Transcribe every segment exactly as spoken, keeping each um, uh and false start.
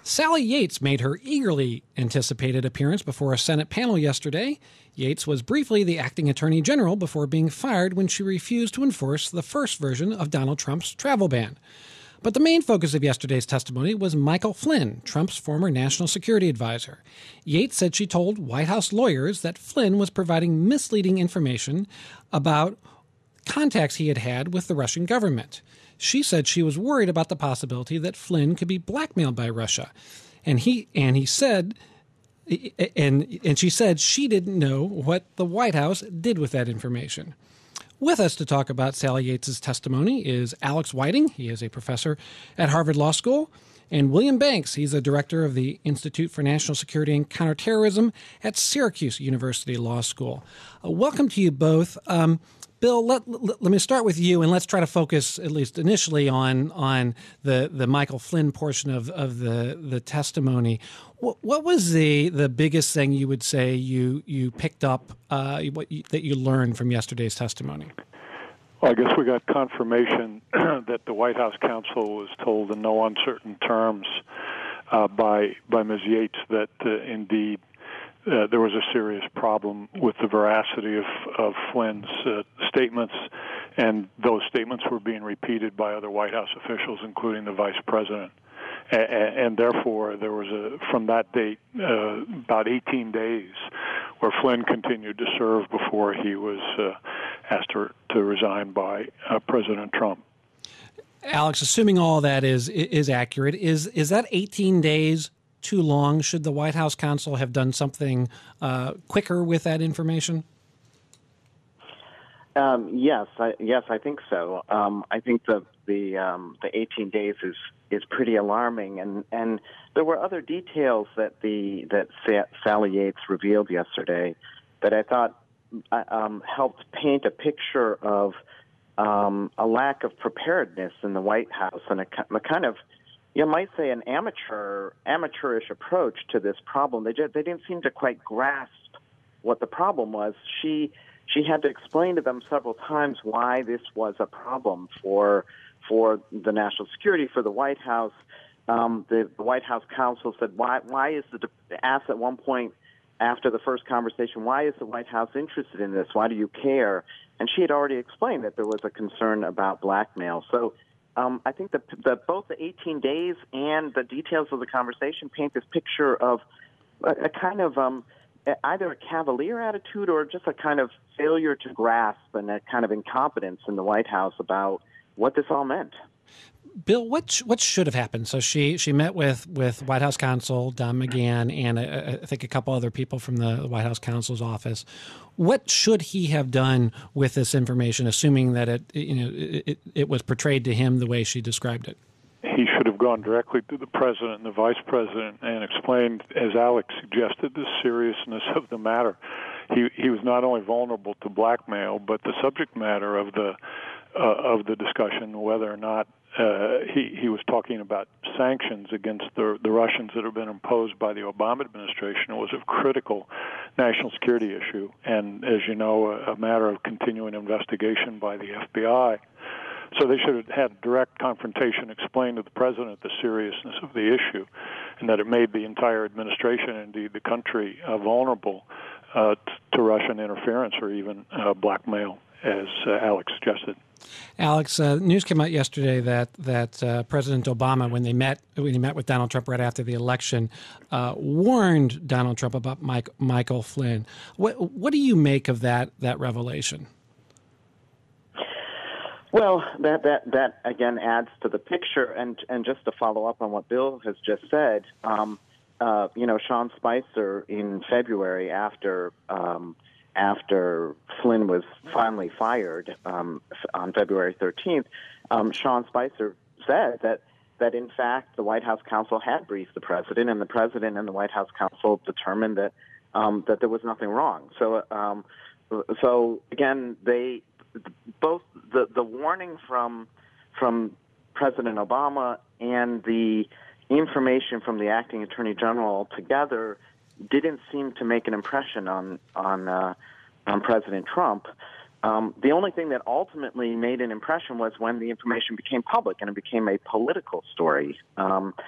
Sally Yates made her eagerly anticipated appearance before a Senate panel yesterday. Yates was briefly the acting attorney general before being fired when she refused to enforce the first version of Donald Trump's travel ban. But the main focus of yesterday's testimony was Michael Flynn, Trump's former national security advisor. Yates said she told White House lawyers that Flynn was providing misleading information about contacts he had had with the Russian government. She said she was worried about the possibility that Flynn could be blackmailed by Russia. And he and he said and and she said she didn't know what the White House did with that information. With us to talk about Sally Yates' testimony is Alex Whiting. He is a professor at Harvard Law School. And William Banks, he's a director of the Institute for National Security and Counterterrorism at Syracuse University Law School. Uh, welcome to you both. Um, Bill, let, let, let me start with you, and let's try to focus, at least initially, on on the, the Michael Flynn portion of, of the, the testimony. What, what was the, the biggest thing you would say you you picked up uh, what you, that you learned from yesterday's testimony? Well, I guess we got confirmation that the White House counsel was told in no uncertain terms uh, by by Miz Yates that uh, indeed Uh, there was a serious problem with the veracity of, of Flynn's uh, statements, and those statements were being repeated by other White House officials, including the vice president. And, and therefore, there was a, from that date, uh, about eighteen days where Flynn continued to serve before he was uh, asked to, to resign by uh, President Trump. Alex, assuming all that is is accurate, is is that eighteen days too long? Should the White House counsel have done something uh, quicker with that information? Um, yes, I, yes, I think so. Um, I think the the um, the eighteen days is is pretty alarming, and, and there were other details that the that Sa- Sally Yates revealed yesterday that I thought um, helped paint a picture of um, a lack of preparedness in the White House and a, a kind of, you might say, an amateur, amateurish approach to this problem. They just, they didn't seem to quite grasp what the problem was. She she had to explain to them several times why this was a problem for for the national security, for the White House. Um, the, the White House counsel said, "Why why is the asked at one point after the first conversation, why is the White House interested in this? Why do you care?" And she had already explained that there was a concern about blackmail. So. Um, I think that the, both the eighteen days and the details of the conversation paint this picture of a, a kind of um, either a cavalier attitude or just a kind of failure to grasp and a kind of incompetence in the White House about what this all meant. Bill, what sh- what should have happened? So she she met with, with White House counsel Don McGahn and uh, I think a couple other people from the White House counsel's office. What should he have done with this information, assuming that it you know it, it was portrayed to him the way she described it? He should have gone directly to the president and the vice president and explained, as Alex suggested, the seriousness of the matter. He he was not only vulnerable to blackmail, but the subject matter of the uh, of the discussion, whether or not uh, he he was talking about sanctions against the the Russians that have been imposed by the Obama administration. It was a critical national security issue, and as you know, a, a matter of continuing investigation by the F B I. So they should have had direct confrontation, explain to the president the seriousness of the issue, and that it made the entire administration, indeed the country, uh, vulnerable uh, t- to Russian interference or even uh, blackmail, as uh, Alex suggested. Alex, uh, news came out yesterday that that uh, President Obama, when they met when he met with Donald Trump right after the election, uh, warned Donald Trump about Mike, Michael Flynn. What what do you make of that that revelation? Well, that, that, that again adds to the picture, and and just to follow up on what Bill has just said, um, uh, you know, Sean Spicer in February after um, after Flynn was finally fired um, on February thirteenth, um, Sean Spicer said that that in fact the White House counsel had briefed the president, and the president and the White House counsel determined that um, that there was nothing wrong. So um, so again, they. Both the, the warning from from President Obama and the information from the acting attorney general together didn't seem to make an impression on on uh, on President Trump. Um, the only thing that ultimately made an impression was when the information became public and it became a political story. Um,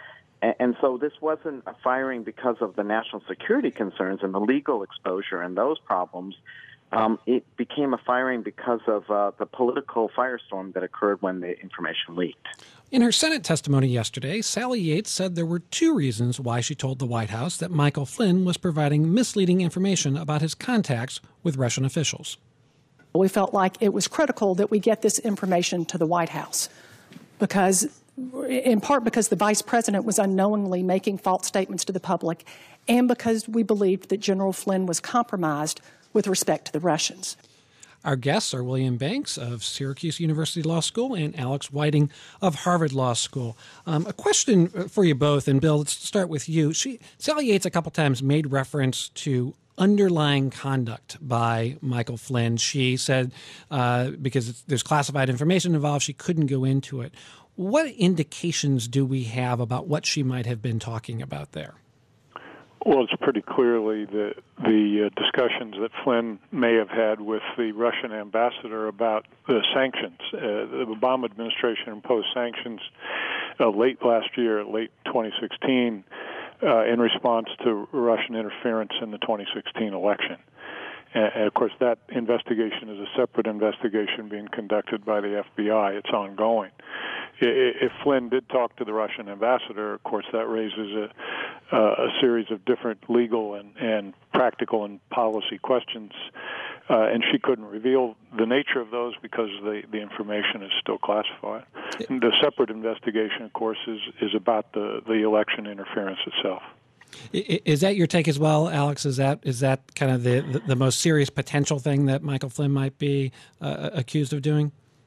And, and so this wasn't a firing because of the national security concerns and the legal exposure and those problems. Um, it became a firing because of uh, the political firestorm that occurred when the information leaked. In her Senate testimony yesterday, Sally Yates said there were two reasons why she told the White House that Michael Flynn was providing misleading information about his contacts with Russian officials. We felt like it was critical that we get this information to the White House because, in part because the vice president was unknowingly making false statements to the public and because we believed that General Flynn was compromised with respect to the Russians. Our guests are William Banks of Syracuse University Law School and Alex Whiting of Harvard Law School. Um, a question for you both, and Bill, let's start with you. She, Sally Yates a couple times made reference to underlying conduct by Michael Flynn. She said uh, because there's classified information involved, she couldn't go into it. What indications do we have about what she might have been talking about there? Well, it's pretty clearly the the uh, discussions that Flynn may have had with the Russian ambassador about the sanctions. Uh, the Obama administration imposed sanctions uh, late last year, late twenty sixteen, uh, in response to Russian interference in the twenty sixteen election. And, of course, that investigation is a separate investigation being conducted by the F B I. It's ongoing. If Flynn did talk to the Russian ambassador, of course, that raises a, uh, a series of different legal and, and practical and policy questions, uh, and she couldn't reveal the nature of those because the, the information is still classified. And the separate investigation, of course, is, is about the, the election interference itself. Is that your take as well, Alex? Is that is that kind of the, the, the most serious potential thing that Michael Flynn might be uh, accused of doing?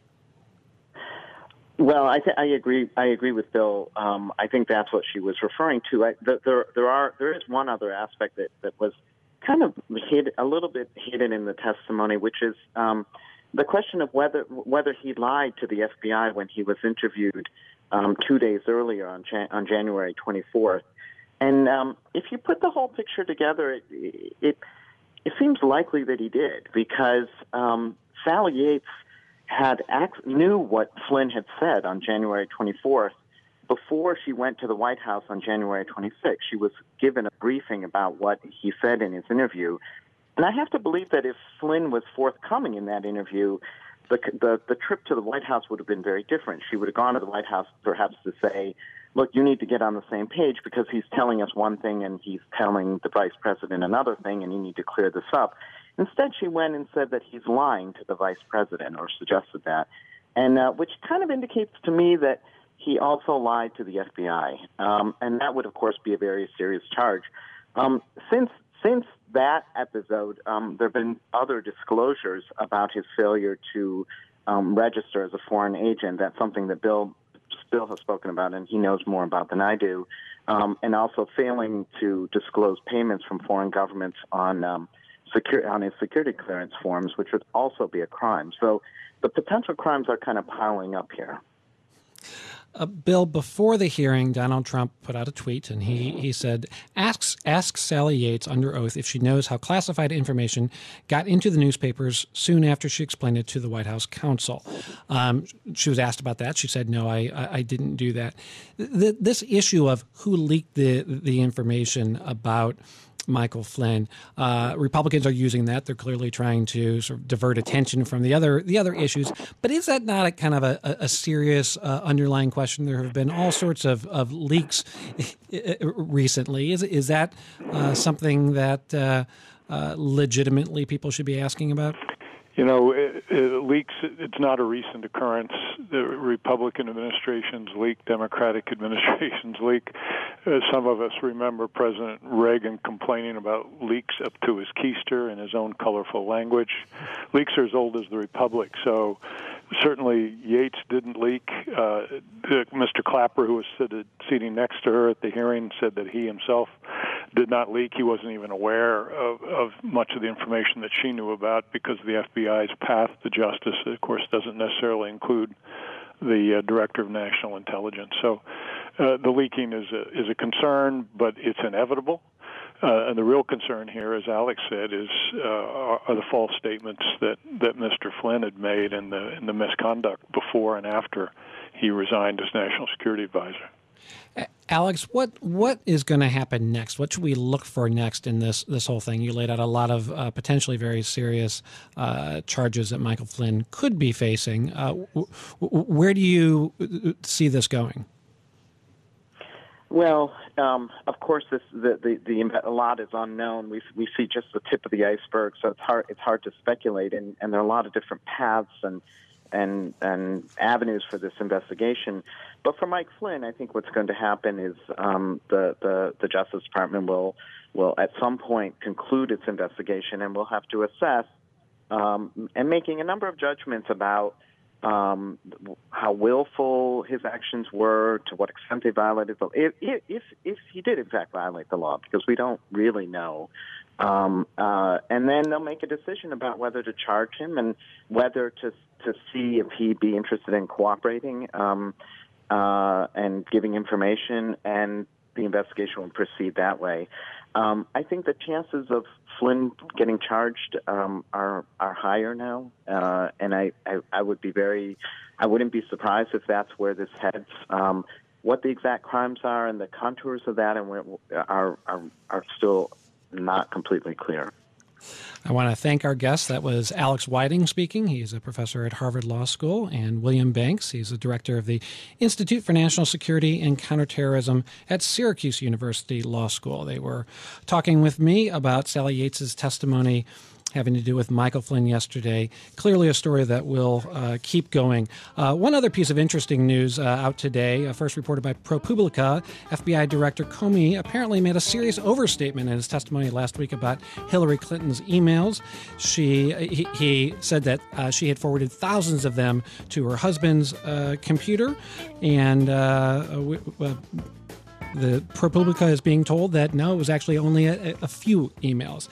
Well, I, th- I agree. I agree with Bill. Um, I think that's what she was referring to. I, th- there, there are there is one other aspect that, that was kind of hid, a little bit hidden in the testimony, which is um, the question of whether whether he lied to the F B I when he was interviewed um, two days earlier on Jan- on January twenty-fourth. And um, if you put the whole picture together, it it, it seems likely that he did, because um, Sally Yates had act, knew what Flynn had said on January twenty-fourth before she went to the White House on January twenty-sixth. She was given a briefing about what he said in his interview. And I have to believe that if Flynn was forthcoming in that interview, the, the, the trip to the White House would have been very different. She would have gone to the White House perhaps to say, look, you need to get on the same page because he's telling us one thing and he's telling the vice president another thing, and you need to clear this up. Instead, she went and said that he's lying to the vice president, or suggested that, and uh, which kind of indicates to me that he also lied to the F B I, um, and that would, of course, be a very serious charge. Um, since since that episode, um, there have been other disclosures about his failure to um, register as a foreign agent. That's something that Bill Bill has spoken about, and he knows more about than I do, um, and also failing to disclose payments from foreign governments on um, secure, on his security clearance forms, which would also be a crime. So the potential crimes are kind of piling up here. Uh, Bill, before the hearing, Donald Trump put out a tweet, and he, he said, asks, asks Sally Yates under oath if she knows how classified information got into the newspapers soon after she explained it to the White House counsel. Um, she was asked about that. She said, no, I, I, I didn't do that. The, this issue of who leaked the, the information about Michael Flynn, uh, Republicans are using that. They're clearly trying to sort of divert attention from the other the other issues. But is that not a kind of a, a serious uh, underlying question? There have been all sorts of, of leaks recently. Is is that uh, something that uh, uh, legitimately people should be asking about? You know, it, it leaks, it's not a recent occurrence. The Republican administrations leak, Democratic administrations leak. Uh, some of us remember President Reagan complaining about leaks up to his keister in his own colorful language. Leaks are as old as the Republic, so certainly Yates didn't leak. Uh, Mister Clapper, who was seated, sitting next to her at the hearing, said that he himself did not leak. He wasn't even aware of, of much of the information that she knew about, because the F B I's path to justice, of course, doesn't necessarily include the uh, Director of National Intelligence. So uh, the leaking is a, is a concern, but it's inevitable. Uh, and the real concern here, as Alex said, is uh, are, are the false statements that, that Mister Flynn had made, and the, and the misconduct before and after he resigned as National Security Advisor. Alex, what what is going to happen next? What should we look for next in this this whole thing? You laid out a lot of uh, potentially very serious uh, charges that Michael Flynn could be facing. Uh, w- w- where do you see this going? Well, um, of course, this the, the, the a lot is unknown. We we see just the tip of the iceberg, so it's hard it's hard to speculate. And, and there are a lot of different paths and and and avenues for this investigation. But for Mike Flynn, I think what's going to happen is um, the, the the Justice Department will will at some point conclude its investigation, and we'll have to assess um, and making a number of judgments about um, how willful his actions were, to what extent they violated the law, if, if if he did in fact violate the law, because we don't really know. Um, uh, and then they'll make a decision about whether to charge him and whether to to see if he'd be interested in cooperating um, uh, and giving information, and the investigation will proceed that way. Um, I think the chances of Flynn getting charged um, are are higher now, uh, and I, I, I would be very, I wouldn't be surprised if that's where this heads. Um, what the exact crimes are and the contours of that and where, are are are still not completely clear. I want to thank our guest. That was Alex Whiting speaking. He's a professor at Harvard Law School, and William Banks. He's the director of the Institute for National Security and Counterterrorism at Syracuse University Law School. They were talking with me about Sally Yates's testimony having to do with Michael Flynn yesterday. Clearly a story that will uh, keep going. Uh, one other piece of interesting news uh, out today, uh, first reported by ProPublica, F B I Director Comey apparently made a serious overstatement in his testimony last week about Hillary Clinton's emails. She He, he said that uh, she had forwarded thousands of them to her husband's uh, computer, and uh, w- w- the ProPublica is being told that no, it was actually only a, a few emails.